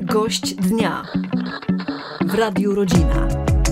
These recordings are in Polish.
Gość dnia w Radiu Rodzina.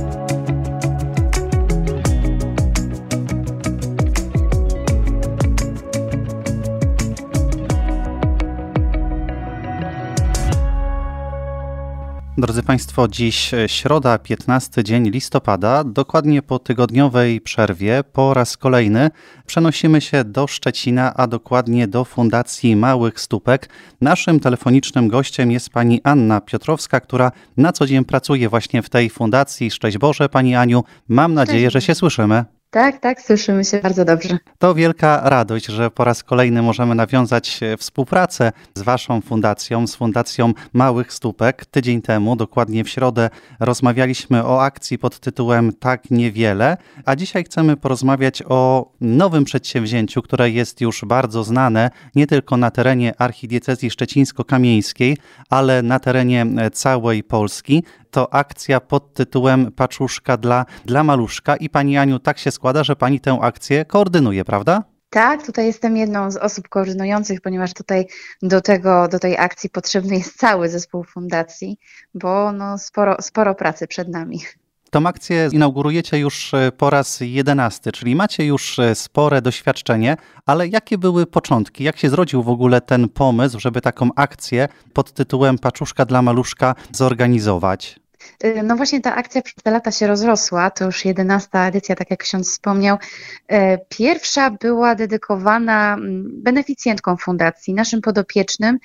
Drodzy Państwo, dziś środa, 15 dzień listopada, dokładnie po tygodniowej przerwie, po raz kolejny przenosimy się do Szczecina, a dokładnie do Fundacji Małych Stópek. Naszym telefonicznym gościem jest pani Anna Piotrowska, która na co dzień pracuje właśnie w tej fundacji. Szczęść Boże, pani Aniu, mam nadzieję, że się słyszymy. Tak, słyszymy się bardzo dobrze. To wielka radość, że po raz kolejny możemy nawiązać współpracę z Waszą fundacją, z Fundacją Małych Stópek. Tydzień temu, dokładnie w środę, rozmawialiśmy o akcji pod tytułem Tak Niewiele, a dzisiaj chcemy porozmawiać o nowym przedsięwzięciu, które jest już bardzo znane nie tylko na terenie archidiecezji szczecińsko-kamieńskiej, ale na terenie całej Polski. To akcja pod tytułem Paczuszka dla maluszka i pani Aniu, tak się składa, że pani tę akcję koordynuje, prawda? Tak, tutaj jestem jedną z osób koordynujących, ponieważ tutaj do tej akcji potrzebny jest cały zespół fundacji, bo sporo pracy przed nami. Tą akcję inaugurujecie już po raz 11, czyli macie już spore doświadczenie, ale jakie były początki? Jak się zrodził w ogóle ten pomysł, żeby taką akcję pod tytułem Paczuszka dla maluszka zorganizować? No właśnie ta akcja przez te lata się rozrosła, to już 11. edycja, tak jak ksiądz wspomniał. Pierwsza była dedykowana beneficjentkom fundacji, naszym podopiecznym,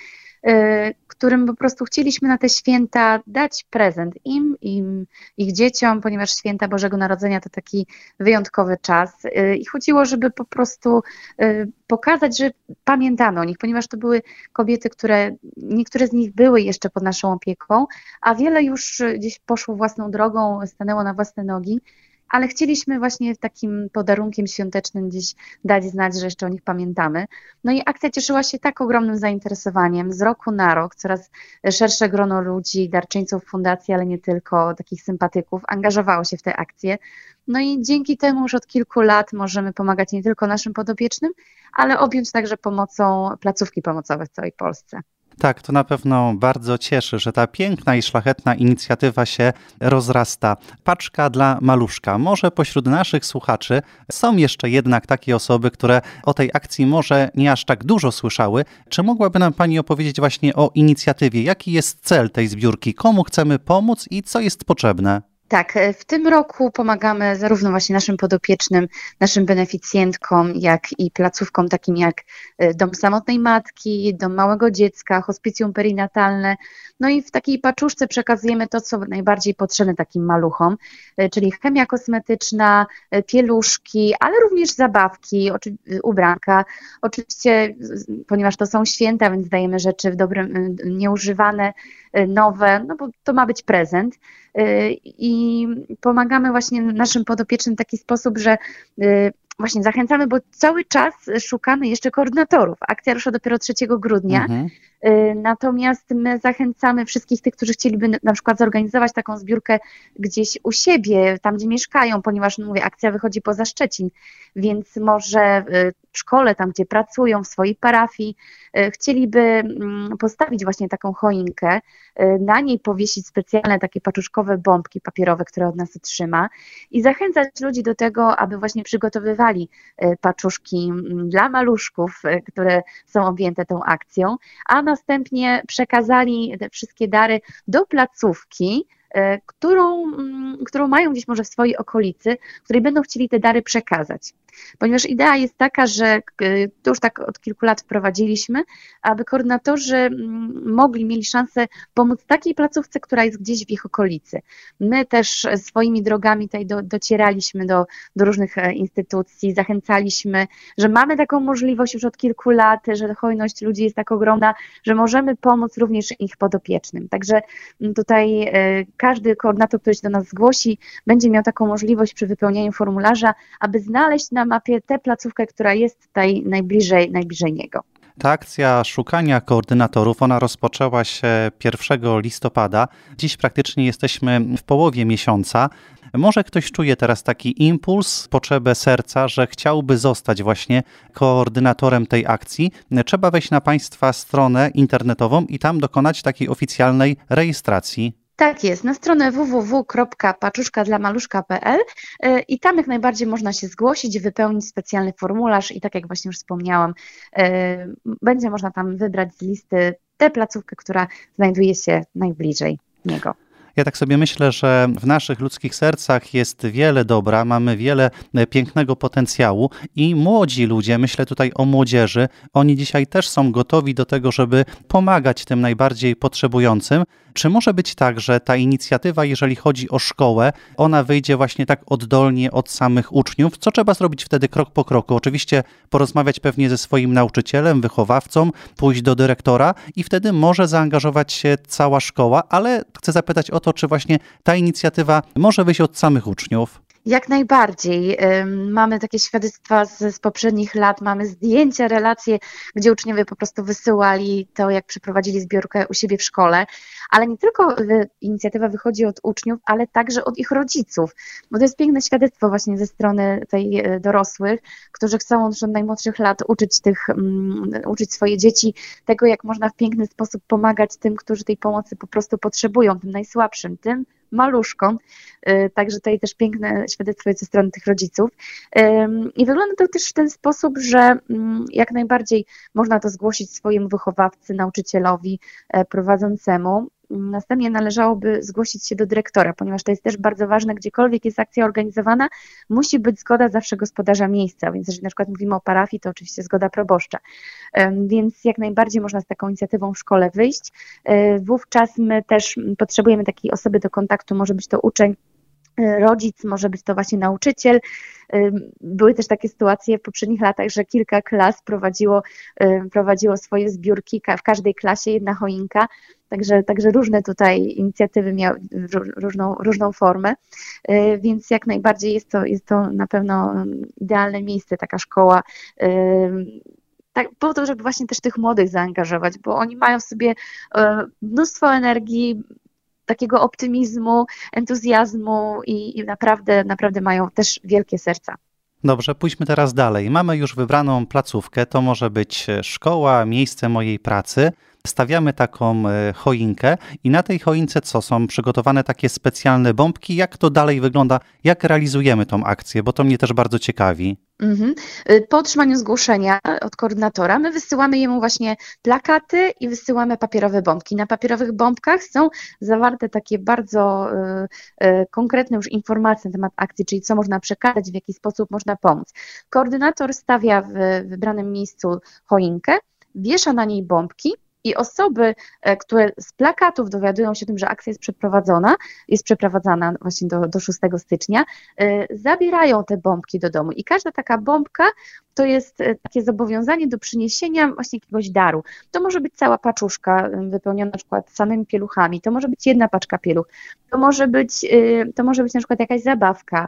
którym po prostu chcieliśmy na te święta dać prezent im, ich dzieciom, ponieważ święta Bożego Narodzenia to taki wyjątkowy czas i chodziło, żeby po prostu pokazać, że pamiętamy o nich, ponieważ to były kobiety, niektóre z nich były jeszcze pod naszą opieką, a wiele już gdzieś poszło własną drogą, stanęło na własne nogi. Ale chcieliśmy właśnie takim podarunkiem świątecznym gdzieś dać znać, że jeszcze o nich pamiętamy. No i akcja cieszyła się tak ogromnym zainteresowaniem. Z roku na rok coraz szersze grono ludzi, darczyńców fundacji, ale nie tylko, takich sympatyków, angażowało się w tę akcję. No i dzięki temu już od kilku lat możemy pomagać nie tylko naszym podopiecznym, ale objąć także pomocą placówki pomocowe w całej Polsce. Tak, to na pewno bardzo cieszy, że ta piękna i szlachetna inicjatywa się rozrasta. Paczka dla maluszka. Może pośród naszych słuchaczy są jeszcze jednak takie osoby, które o tej akcji może nie aż tak dużo słyszały. Czy mogłaby nam pani opowiedzieć właśnie o inicjatywie? Jaki jest cel tej zbiórki? Komu chcemy pomóc i co jest potrzebne? Tak, w tym roku pomagamy zarówno właśnie naszym podopiecznym, naszym beneficjentkom, jak i placówkom takim jak Dom Samotnej Matki, Dom Małego Dziecka, Hospicjum Perinatalne. No i w takiej paczuszce przekazujemy to, co najbardziej potrzebne takim maluchom, czyli chemia kosmetyczna, pieluszki, ale również zabawki, ubranka. Oczywiście, ponieważ to są święta, więc dajemy rzeczy w dobrym, nieużywane, nowe, no bo to ma być prezent. I pomagamy właśnie naszym podopiecznym w taki sposób, że właśnie zachęcamy, bo cały czas szukamy jeszcze koordynatorów. Akcja rusza dopiero 3 grudnia. Natomiast my zachęcamy wszystkich tych, którzy chcieliby na przykład zorganizować taką zbiórkę gdzieś u siebie, tam gdzie mieszkają, ponieważ mówię, akcja wychodzi poza Szczecin, więc może w szkole, tam gdzie pracują, w swojej parafii, chcieliby postawić właśnie taką choinkę, na niej powiesić specjalne takie paczuszkowe bombki papierowe, które od nas otrzyma i zachęcać ludzi do tego, aby właśnie przygotowywali paczuszki dla maluszków, które są objęte tą akcją, a następnie przekazali te wszystkie dary do placówki, którą mają gdzieś może w swojej okolicy, w której będą chcieli te dary przekazać. Ponieważ idea jest taka, że to już tak od kilku lat wprowadziliśmy, aby koordynatorzy mieli szansę pomóc takiej placówce, która jest gdzieś w ich okolicy. My też swoimi drogami tutaj docieraliśmy do różnych instytucji, zachęcaliśmy, że mamy taką możliwość już od kilku lat, że hojność ludzi jest tak ogromna, że możemy pomóc również ich podopiecznym. Także tutaj każdy koordynator, który się do nas zgłosi, będzie miał taką możliwość przy wypełnianiu formularza, aby znaleźć na mapie tę placówkę, która jest tutaj najbliżej niego. Ta akcja szukania koordynatorów, ona rozpoczęła się 1 listopada. Dziś praktycznie jesteśmy w połowie miesiąca. Może ktoś czuje teraz taki impuls, potrzebę serca, że chciałby zostać właśnie koordynatorem tej akcji. Trzeba wejść na Państwa stronę internetową i tam dokonać takiej oficjalnej rejestracji. Tak jest, na stronę www.paczuszkadlamaluszka.pl i tam jak najbardziej można się zgłosić, wypełnić specjalny formularz i tak jak właśnie już wspomniałam, będzie można tam wybrać z listy tę placówkę, która znajduje się najbliżej niego. Ja tak sobie myślę, że w naszych ludzkich sercach jest wiele dobra, mamy wiele pięknego potencjału i młodzi ludzie, myślę tutaj o młodzieży, oni dzisiaj też są gotowi do tego, żeby pomagać tym najbardziej potrzebującym. Czy może być tak, że ta inicjatywa, jeżeli chodzi o szkołę, ona wyjdzie właśnie tak oddolnie od samych uczniów? Co trzeba zrobić wtedy krok po kroku? Oczywiście porozmawiać pewnie ze swoim nauczycielem, wychowawcą, pójść do dyrektora i wtedy może zaangażować się cała szkoła, ale chcę zapytać o to, czy właśnie ta inicjatywa może wyjść od samych uczniów? Jak najbardziej. Mamy takie świadectwa z poprzednich lat, mamy zdjęcia, relacje, gdzie uczniowie po prostu wysyłali to, jak przeprowadzili zbiórkę u siebie w szkole, ale nie tylko inicjatywa wychodzi od uczniów, ale także od ich rodziców, bo to jest piękne świadectwo właśnie ze strony tej dorosłych, którzy chcą od najmłodszych lat uczyć swoje dzieci tego, jak można w piękny sposób pomagać tym, którzy tej pomocy po prostu potrzebują, tym najsłabszym, tym maluszkom, także tutaj też piękne świadectwo jest ze strony tych rodziców i wygląda to też w ten sposób, że jak najbardziej można to zgłosić swojemu wychowawcy, nauczycielowi prowadzącemu. Następnie należałoby zgłosić się do dyrektora, ponieważ to jest też bardzo ważne, gdziekolwiek jest akcja organizowana, musi być zgoda zawsze gospodarza miejsca, więc jeżeli na przykład mówimy o parafii, to oczywiście zgoda proboszcza, więc jak najbardziej można z taką inicjatywą w szkole wyjść. Wówczas my też potrzebujemy takiej osoby do kontaktu, może być to uczeń, rodzic, może być to właśnie nauczyciel. Były też takie sytuacje w poprzednich latach, że kilka klas prowadziło swoje zbiórki, w każdej klasie jedna choinka, także różne tutaj inicjatywy miały różną formę, więc jak najbardziej jest to na pewno idealne miejsce, taka szkoła, tak, po to, żeby właśnie też tych młodych zaangażować, bo oni mają w sobie mnóstwo energii, takiego optymizmu, entuzjazmu i naprawdę mają też wielkie serca. Dobrze, pójdźmy teraz dalej. Mamy już wybraną placówkę, to może być szkoła, miejsce mojej pracy. Stawiamy taką choinkę i na tej choince co? Są przygotowane takie specjalne bombki? Jak to dalej wygląda? Jak realizujemy tą akcję? Bo to mnie też bardzo ciekawi. Po otrzymaniu zgłoszenia od koordynatora my wysyłamy jemu właśnie plakaty i wysyłamy papierowe bombki. Na papierowych bombkach są zawarte takie bardzo konkretne już informacje na temat akcji, czyli co można przekazać, w jaki sposób można pomóc. Koordynator stawia w wybranym miejscu choinkę, wiesza na niej bombki i osoby, które z plakatów dowiadują się o tym, że akcja jest przeprowadzana właśnie do 6 stycznia, zabierają te bombki do domu i każda taka bombka to jest takie zobowiązanie do przyniesienia właśnie jakiegoś daru. To może być cała paczuszka wypełniona na przykład samymi pieluchami, to może być jedna paczka pieluch, to może być na przykład jakaś zabawka,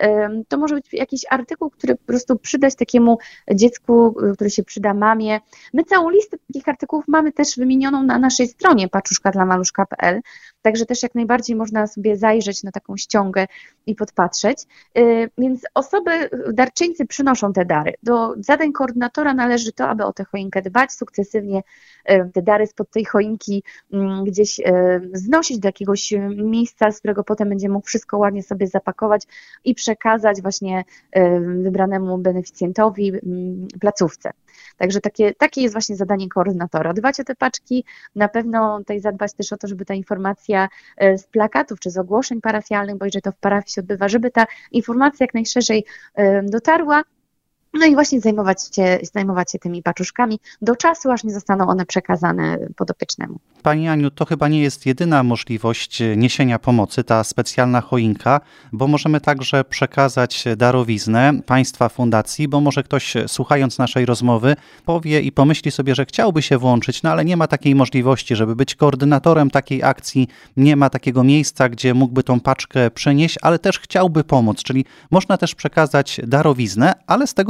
to może być jakiś artykuł, który po prostu przydać takiemu dziecku, który się przyda mamie. My całą listę takich artykułów mamy też wymienioną na naszej stronie paczuszkadlamaluszka.pl, także też jak najbardziej można sobie zajrzeć na taką ściągę i podpatrzeć. Więc darczyńcy przynoszą te dary. Do zadań koordynatora należy to, aby o tę choinkę dbać, sukcesywnie te dary spod tej choinki gdzieś znosić do jakiegoś miejsca, z którego potem będzie mógł wszystko ładnie sobie zapakować i przekazać właśnie wybranemu beneficjentowi, placówce. Także takie jest właśnie zadanie koordynatora. Dbać o te paczki, na pewno tutaj zadbać też o to, żeby ta informacja z plakatów czy z ogłoszeń parafialnych, bo jeżeli to w parafii się odbywa, żeby ta informacja jak najszerzej dotarła. No i właśnie zajmować się tymi paczuszkami do czasu, aż nie zostaną one przekazane podopiecznemu. Pani Aniu, to chyba nie jest jedyna możliwość niesienia pomocy, ta specjalna choinka, bo możemy także przekazać darowiznę Państwa fundacji, bo może ktoś słuchając naszej rozmowy powie i pomyśli sobie, że chciałby się włączyć, no ale nie ma takiej możliwości, żeby być koordynatorem takiej akcji, nie ma takiego miejsca, gdzie mógłby tą paczkę przynieść, ale też chciałby pomóc, czyli można też przekazać darowiznę, ale z tego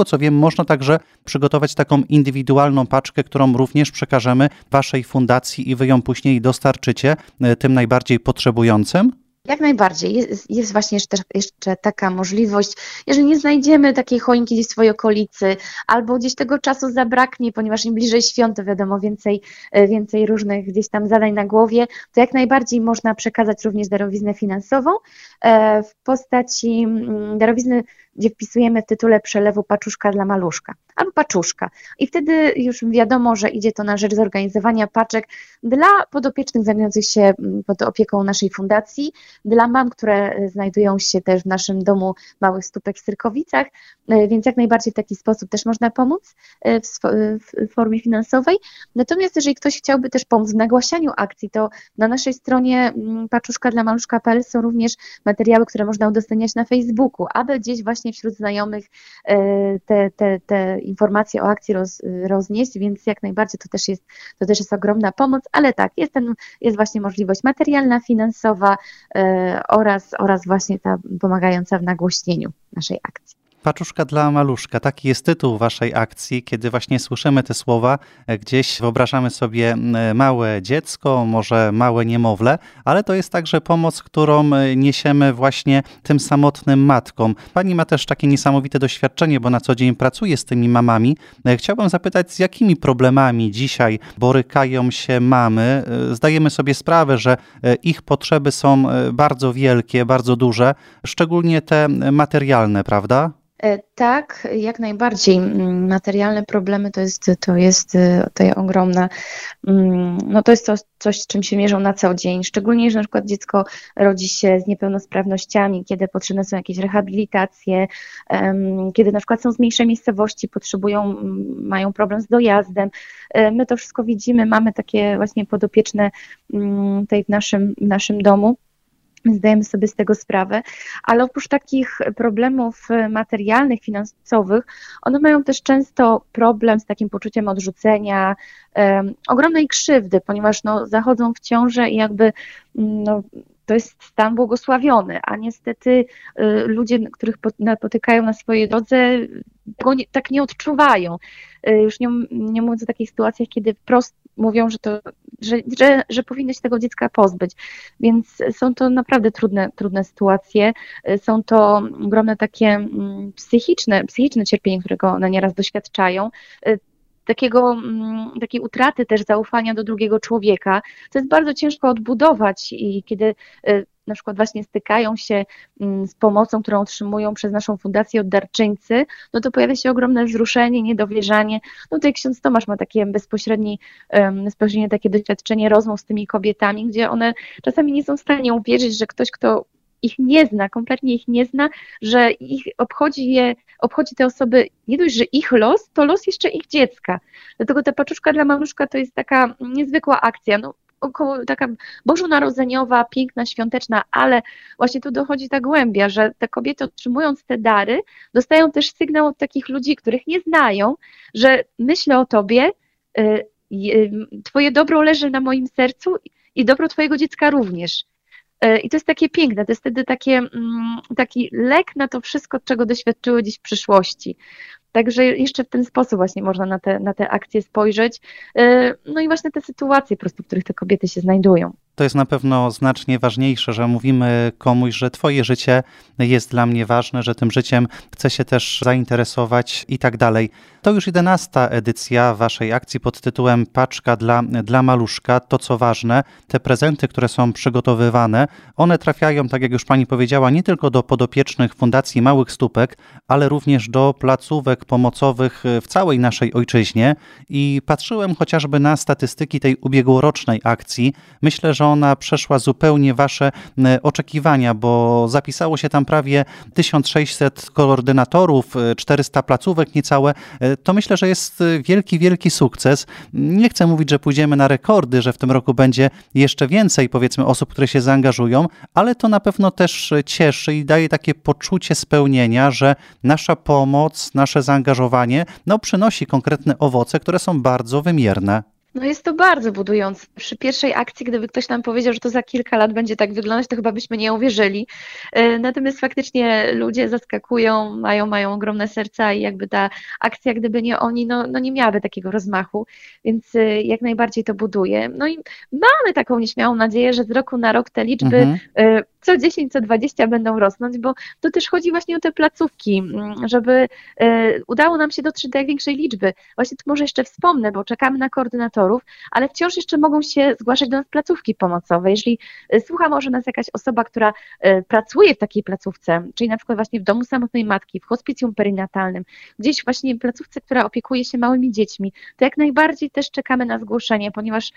co wiem, można także przygotować taką indywidualną paczkę, którą również przekażemy waszej fundacji i wy ją później dostarczycie tym najbardziej potrzebującym? Jak najbardziej. Jest właśnie jeszcze taka możliwość, jeżeli nie znajdziemy takiej choinki gdzieś w swojej okolicy, albo gdzieś tego czasu zabraknie, ponieważ im bliżej świąt, to wiadomo, więcej różnych gdzieś tam zadań na głowie, to jak najbardziej można przekazać również darowiznę finansową w postaci darowizny, gdzie wpisujemy w tytule przelewu paczuszka dla maluszka albo paczuszka. I wtedy już wiadomo, że idzie to na rzecz zorganizowania paczek dla podopiecznych znajdujących się pod opieką naszej fundacji, dla mam, które znajdują się też w naszym domu małych stópek w Syrkowicach, więc jak najbardziej w taki sposób też można pomóc w formie finansowej. Natomiast jeżeli ktoś chciałby też pomóc w nagłaśnianiu akcji, to na naszej stronie paczuszkadlamaluszka.pl są również materiały, które można udostępniać na Facebooku, aby gdzieś właśnie wśród znajomych te informacje o akcji roznieść, więc jak najbardziej to też jest ogromna pomoc, ale tak, jest właśnie możliwość materialna, finansowa oraz właśnie ta pomagająca w nagłośnieniu naszej akcji. Paczuszka dla maluszka, taki jest tytuł waszej akcji. Kiedy właśnie słyszymy te słowa, gdzieś wyobrażamy sobie małe dziecko, może małe niemowlę, ale to jest także pomoc, którą niesiemy właśnie tym samotnym matkom. Pani ma też takie niesamowite doświadczenie, bo na co dzień pracuje z tymi mamami. Chciałbym zapytać, z jakimi problemami dzisiaj borykają się mamy? Zdajemy sobie sprawę, że ich potrzeby są bardzo wielkie, bardzo duże, szczególnie te materialne, prawda? Tak, jak najbardziej. Materialne problemy to jest ogromna, no to jest coś, z czym się mierzą na co dzień, szczególnie jeżeli na przykład dziecko rodzi się z niepełnosprawnościami, kiedy potrzebne są jakieś rehabilitacje, kiedy na przykład są z mniejszej miejscowości, mają problem z dojazdem. My to wszystko widzimy, mamy takie właśnie podopieczne tutaj w naszym domu. Zdajemy sobie z tego sprawę, ale oprócz takich problemów materialnych, finansowych, one mają też często problem z takim poczuciem odrzucenia, ogromnej krzywdy, ponieważ zachodzą w ciążę i jakby to jest stan błogosławiony, a niestety ludzie, których napotykają na swojej drodze, tego tak nie odczuwają. Już nie mówiąc o takich sytuacjach, kiedy wprost mówią, że powinny się tego dziecka pozbyć. Więc są to naprawdę trudne sytuacje. Są to ogromne takie psychiczne cierpienie, którego one nieraz doświadczają. Takiej utraty też zaufania do drugiego człowieka, to jest bardzo ciężko odbudować i kiedy na przykład właśnie stykają się z pomocą, którą otrzymują przez naszą fundację od darczyńcy, no to pojawia się ogromne wzruszenie, niedowierzanie. No tutaj ksiądz Tomasz ma takie bezpośrednie takie doświadczenie rozmów z tymi kobietami, gdzie one czasami nie są w stanie uwierzyć, że ktoś, kto ich nie zna, kompletnie ich nie zna, że obchodzi te osoby nie dość, że ich los, to los jeszcze ich dziecka. Dlatego ta paczuszka dla maluszka to jest taka niezwykła akcja, około taka bożonarodzeniowa, piękna, świąteczna, ale właśnie tu dochodzi ta głębia, że te kobiety otrzymując te dary, dostają też sygnał od takich ludzi, których nie znają, że myślę o tobie, twoje dobro leży na moim sercu i dobro twojego dziecka również. I to jest takie piękne, to jest wtedy taki lek na to wszystko, czego doświadczyły gdzieś w przyszłości. Także jeszcze w ten sposób właśnie można na te akcje spojrzeć. No i właśnie te sytuacje po prostu, w których te kobiety się znajdują. To jest na pewno znacznie ważniejsze, że mówimy komuś, że twoje życie jest dla mnie ważne, że tym życiem chcę się też zainteresować i tak dalej. To już 11. edycja waszej akcji pod tytułem Paczka dla maluszka. To co ważne, te prezenty, które są przygotowywane, one trafiają, tak jak już pani powiedziała, nie tylko do podopiecznych Fundacji Małych Stópek, ale również do placówek pomocowych w całej naszej ojczyźnie. I patrzyłem chociażby na statystyki tej ubiegłorocznej akcji. Myślę, że ona przeszła zupełnie wasze oczekiwania, bo zapisało się tam prawie 1600 koordynatorów, 400 placówek niecałe. To myślę, że jest wielki sukces. Nie chcę mówić, że pójdziemy na rekordy, że w tym roku będzie jeszcze więcej, powiedzmy, osób, które się zaangażują, ale to na pewno też cieszy i daje takie poczucie spełnienia, że nasza pomoc, nasze zaangażowanie, przynosi konkretne owoce, które są bardzo wymierne. No jest to bardzo budujące. Przy pierwszej akcji, gdyby ktoś nam powiedział, że to za kilka lat będzie tak wyglądać, to chyba byśmy nie uwierzyli. Natomiast faktycznie ludzie zaskakują, mają ogromne serca i jakby ta akcja, gdyby nie oni, no nie miałaby takiego rozmachu, więc jak najbardziej to buduje. No i mamy taką nieśmiałą nadzieję, że z roku na rok te liczby co 10, co 20 będą rosnąć, bo to też chodzi właśnie o te placówki, żeby udało nam się dotrzeć do jak większej liczby. Właśnie tu może jeszcze wspomnę, bo czekamy na koordynatorów, ale wciąż jeszcze mogą się zgłaszać do nas placówki pomocowe. Jeżeli słucha może nas jakaś osoba, która pracuje w takiej placówce, czyli na przykład właśnie w domu samotnej matki, w hospicjum perinatalnym, gdzieś właśnie w placówce, która opiekuje się małymi dziećmi, to jak najbardziej też czekamy na zgłoszenie, ponieważ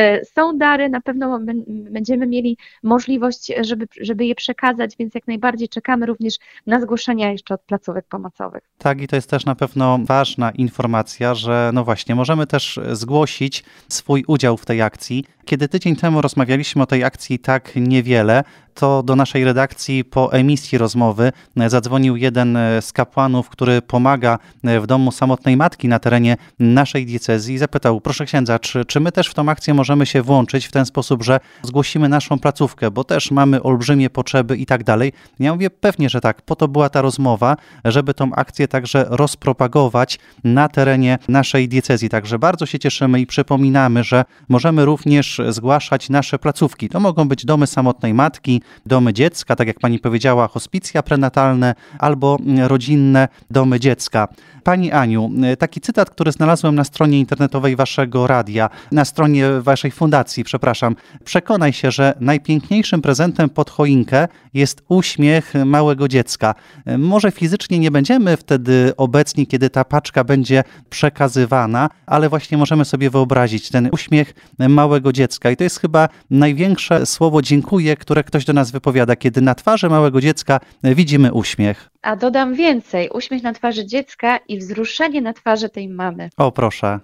są dary, na pewno będziemy mieli możliwość, żeby je przekazać, więc jak najbardziej czekamy również na zgłoszenia jeszcze od placówek pomocowych. Tak, i to jest też na pewno ważna informacja, że no właśnie, możemy też zgłosić swój udział w tej akcji. Kiedy tydzień temu rozmawialiśmy o tej akcji tak niewiele, to do naszej redakcji po emisji rozmowy zadzwonił jeden z kapłanów, który pomaga w domu samotnej matki na terenie naszej diecezji i zapytał: proszę księdza, czy my też w tą akcję możemy się włączyć w ten sposób, że zgłosimy naszą placówkę, bo też mamy olbrzymie potrzeby i tak dalej. Ja mówię, pewnie, że tak. Po to była ta rozmowa, żeby tą akcję także rozpropagować na terenie naszej diecezji. Także bardzo się cieszymy i przypominamy, że możemy również zgłaszać nasze placówki. To mogą być domy samotnej matki, domy dziecka, tak jak pani powiedziała, hospicja prenatalne albo rodzinne domy dziecka. Pani Aniu, taki cytat, który znalazłem na stronie internetowej waszego radia, na stronie waszej fundacji, przepraszam. Przekonaj się, że najpiękniejszym prezentem pod choinkę jest uśmiech małego dziecka. Może fizycznie nie będziemy wtedy obecni, kiedy ta paczka będzie przekazywana, ale właśnie możemy sobie wyobrazić ten uśmiech małego dziecka. I to jest chyba największe słowo dziękuję, które ktoś do nas wypowiada, kiedy na twarzy małego dziecka widzimy uśmiech. A dodam więcej, uśmiech na twarzy dziecka i wzruszenie na twarzy tej mamy. O, proszę.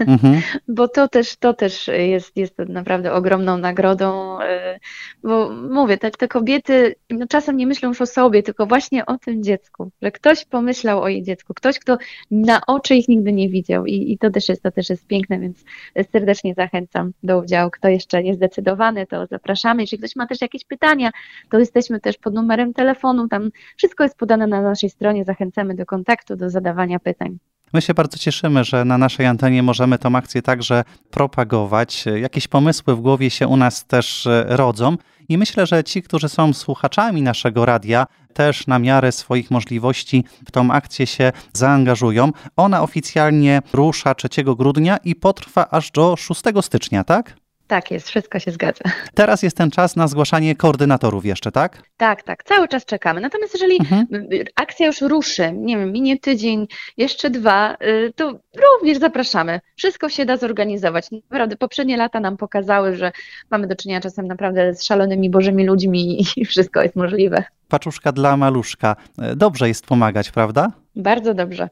Bo to też jest naprawdę ogromną nagrodą, bo mówię, te kobiety czasem nie myślą już o sobie, tylko właśnie o tym dziecku, że ktoś pomyślał o jej dziecku, ktoś, kto na oczy ich nigdy nie widział i to też jest piękne, więc serdecznie zachęcam do udziału. Kto jeszcze niezdecydowany, to zapraszamy. Jeżeli ktoś ma też jakieś pytania, to jesteśmy też pod numerem telefonu, tam wszystko jest podane na naszej stronie, zachęcamy do kontaktu, do zadawania pytań. My się bardzo cieszymy, że na naszej antenie możemy tę akcję także propagować. Jakieś pomysły w głowie się u nas też rodzą i myślę, że ci, którzy są słuchaczami naszego radia, też na miarę swoich możliwości w tą akcję się zaangażują. Ona oficjalnie rusza 3 grudnia i potrwa aż do 6 stycznia, tak? Tak jest, wszystko się zgadza. Teraz jest ten czas na zgłaszanie koordynatorów jeszcze, tak? Tak, cały czas czekamy. Natomiast jeżeli akcja już ruszy, nie wiem, minie tydzień, jeszcze 2, to również zapraszamy. Wszystko się da zorganizować. Naprawdę poprzednie lata nam pokazały, że mamy do czynienia czasem naprawdę z szalonymi bożymi ludźmi i wszystko jest możliwe. Paczuszka dla maluszka. Dobrze jest pomagać, prawda? Bardzo dobrze.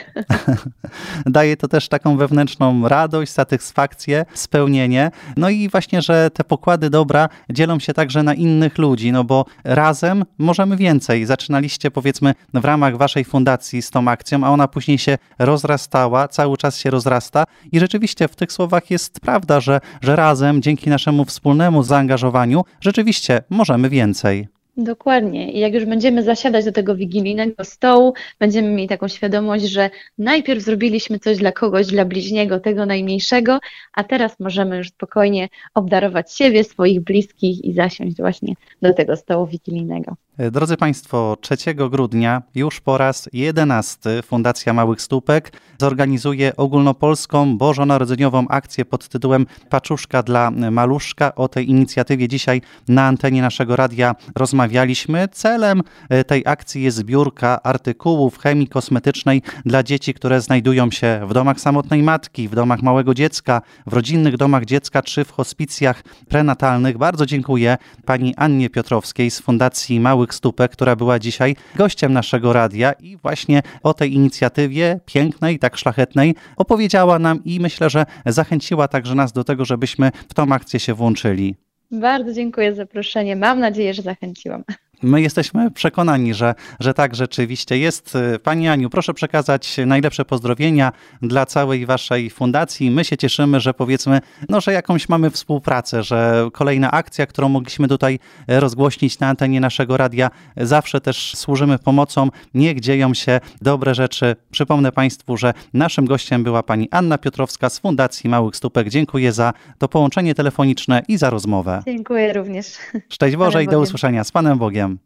Daje to też taką wewnętrzną radość, satysfakcję, spełnienie. No i właśnie, że te pokłady dobra dzielą się także na innych ludzi, no bo razem możemy więcej. Zaczynaliście, powiedzmy, w ramach waszej fundacji z tą akcją, a ona później się rozrastała, cały czas się rozrasta i rzeczywiście w tych słowach jest prawda, że razem, dzięki naszemu wspólnemu zaangażowaniu, rzeczywiście możemy więcej. Dokładnie. I jak już będziemy zasiadać do tego wigilijnego stołu, będziemy mieli taką świadomość, że najpierw zrobiliśmy coś dla kogoś, dla bliźniego, tego najmniejszego, a teraz możemy już spokojnie obdarować siebie, swoich bliskich i zasiąść właśnie do tego stołu wigilijnego. Drodzy Państwo, 3 grudnia już po raz 11 Fundacja Małych Stópek zorganizuje ogólnopolską bożonarodzeniową akcję pod tytułem Paczuszka dla maluszka. O tej inicjatywie dzisiaj na antenie naszego radia rozmawialiśmy. Celem tej akcji jest zbiórka artykułów chemii kosmetycznej dla dzieci, które znajdują się w domach samotnej matki, w domach małego dziecka, w rodzinnych domach dziecka czy w hospicjach prenatalnych. Bardzo dziękuję pani Annie Piotrowskiej z Fundacji Małych Stópek, która była dzisiaj gościem naszego radia i właśnie o tej inicjatywie pięknej, tak szlachetnej opowiedziała nam i myślę, że zachęciła także nas do tego, żebyśmy w tą akcję się włączyli. Bardzo dziękuję za zaproszenie. Mam nadzieję, że zachęciłam. My jesteśmy przekonani, że tak rzeczywiście jest. Pani Aniu, proszę przekazać najlepsze pozdrowienia dla całej waszej fundacji. My się cieszymy, że powiedzmy, że jakąś mamy współpracę, że kolejna akcja, którą mogliśmy tutaj rozgłośnić na antenie naszego radia, zawsze też służymy pomocą. Niech dzieją się dobre rzeczy. Przypomnę Państwu, że naszym gościem była pani Anna Piotrowska z Fundacji Małych Stópek. Dziękuję za to połączenie telefoniczne i za rozmowę. Dziękuję również. Szczęść Boże i do usłyszenia. Z Panem Bogiem.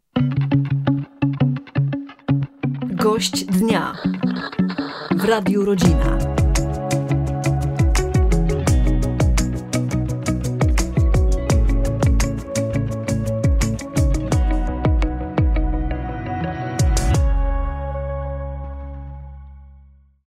Gość dnia w Radiu Rodzina.